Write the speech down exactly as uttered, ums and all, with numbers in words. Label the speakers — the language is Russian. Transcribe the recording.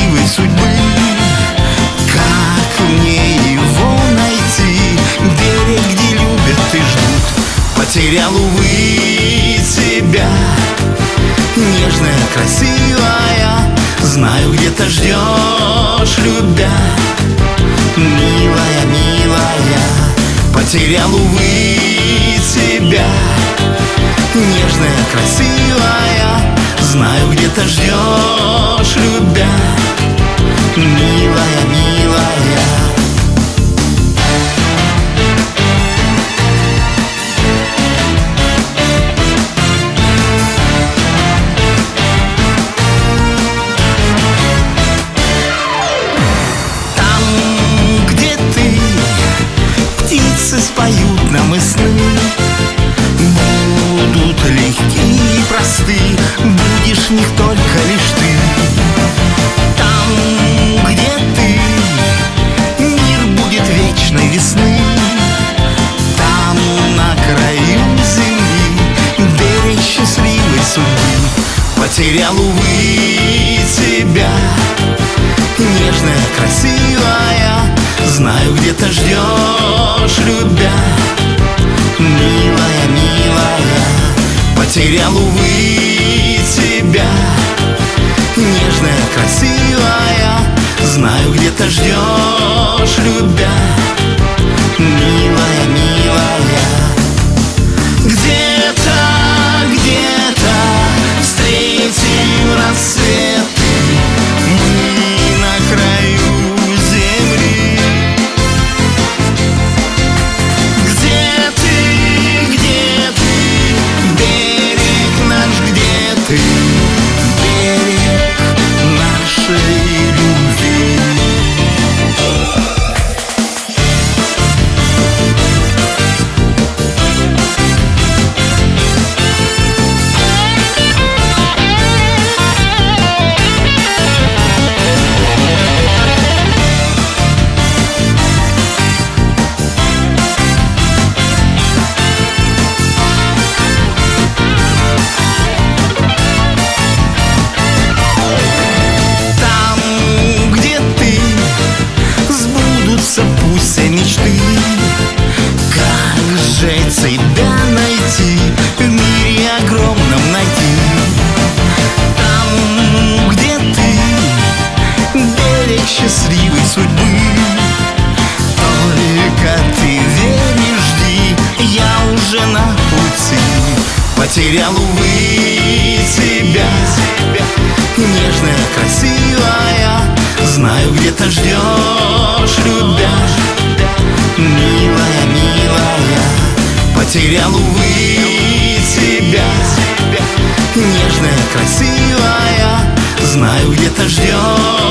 Speaker 1: счастливой судьбы. Как мне его найти? Берег, где любят и ждут. Потерял, увы, тебя, нежная, красивая. Знаю, где-то ждешь, любя, милая, милая. Потерял, увы, тебя, нежная, красивая. Знаю, где-то ждешь, любя, милая, милая. Споют нам и сны будут легкие и просты. Будешь в них только лишь ты. Там, где ты, мир будет вечной весны. Там, на краю земли, берег счастливой судьбы. Потерял, увы, тебя, нежная, красивая. Знаю, где-то ждешь, любя, милая, милая. Потерял, увы, тебя, нежная, красивая. Знаю, где-то ждешь, любя, милая, милая. Где-то, где-то встретим рассветы мы на краю земли. Где ты, где ты, берег наш, где ты, берег нашей любви. Пусть все мечты, как же тебя найти, в мире огромном найти. Там, где ты, берег счастливой судьбы. Только ты верь и жди, я уже на пути. Потерял, увы, тебя, нежная, красивая. Знаю, где-то ждешь, любя, милая, милая. Потерял, увы, тебя, нежная, красивая. Знаю, где-то ждешь.